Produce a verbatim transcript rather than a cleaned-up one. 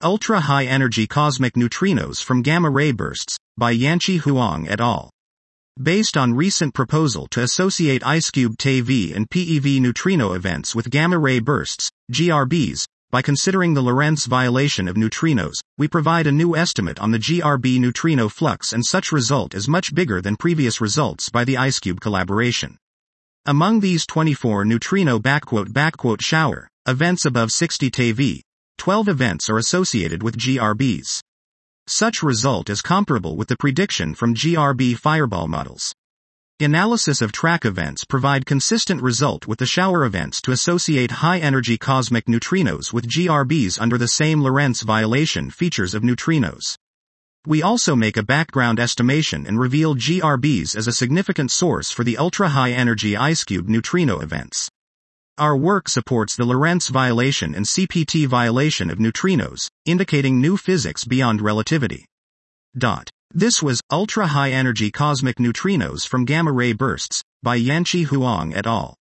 Ultra-high-energy cosmic neutrinos from gamma-ray bursts, by Yanqi Huang et al. Based on recent proposal to associate IceCube T E V and P E V neutrino events with gamma-ray bursts, G R Bs, by considering the Lorentz violation of neutrinos, we provide a new estimate on the G R B neutrino flux, and such result is much bigger than previous results by the IceCube collaboration. Among these twenty-four neutrino backquote backquote shower events above sixty T E V, twelve events are associated with G R Bs. Such result is comparable with the prediction from G R B fireball models. Analysis of track events provide consistent result with the shower events to associate high-energy cosmic neutrinos with G R Bs under the same Lorentz violation features of neutrinos. We also make a background estimation and reveal G R Bs as a significant source for the ultra-high-energy IceCube neutrino events. Our work supports the Lorentz violation and C P T violation of neutrinos, indicating new physics beyond relativity. Dot. This was Ultra-High-Energy Cosmic Neutrinos from Gamma-Ray Bursts, by Yanqi Huang et al.